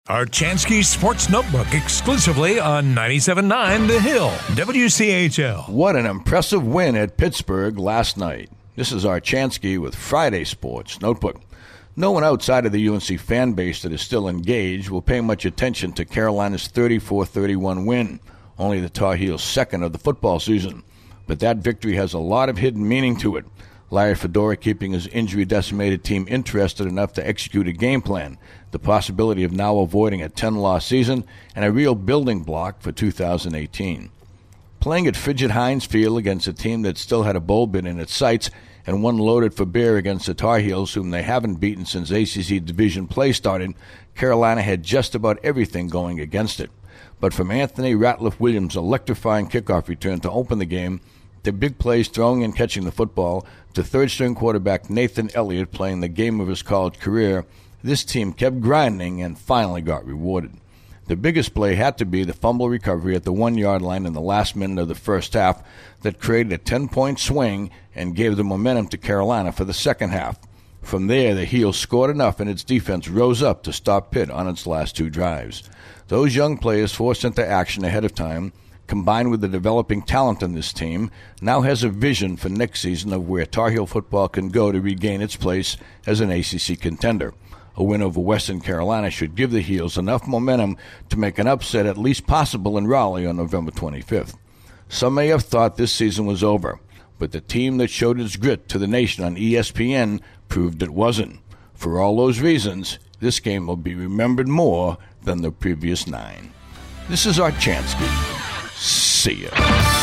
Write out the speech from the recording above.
Archansky Sports Notebook exclusively on 97.9 The Hill, WCHL. What an impressive win at Pittsburgh last night. This is Archansky with Friday Sports Notebook. No one outside of the UNC fan base that is still engaged will pay much attention to Carolina's 34-31 win, only the Tar Heels' second of the football season. But that victory has a lot of hidden meaning to it. Larry Fedora keeping his injury-decimated team interested enough to execute a game plan, the possibility of now avoiding a 10-loss season, and a real building block for 2018. Playing at Fidget Hines Field against a team that still had a bowl bid in its sights and one loaded for bear against the Tar Heels, whom they haven't beaten since ACC division play started, Carolina had just about everything going against it. But from Anthony Ratliff-Williams' electrifying kickoff return to open the game, to big plays throwing and catching the football, to third-string quarterback Nathan Elliott playing the game of his college career, this team kept grinding and finally got rewarded. The biggest play had to be the fumble recovery at the 1-yard line in the last minute of the first half that created a 10-point swing and gave the momentum to Carolina for the second half. From there, the Heels scored enough and its defense rose up to stop Pitt on its last two drives. Those young players forced into action ahead of time, combined with the developing talent in this team, now has a vision for next season of where Tar Heel football can go to regain its place as an ACC contender. A win over Western Carolina should give the Heels enough momentum to make an upset at least possible in Raleigh on November 25th. Some may have thought this season was over, but the team that showed its grit to the nation on ESPN proved it wasn't. For all those reasons, this game will be remembered more than the previous 9. This is Archansky. See ya.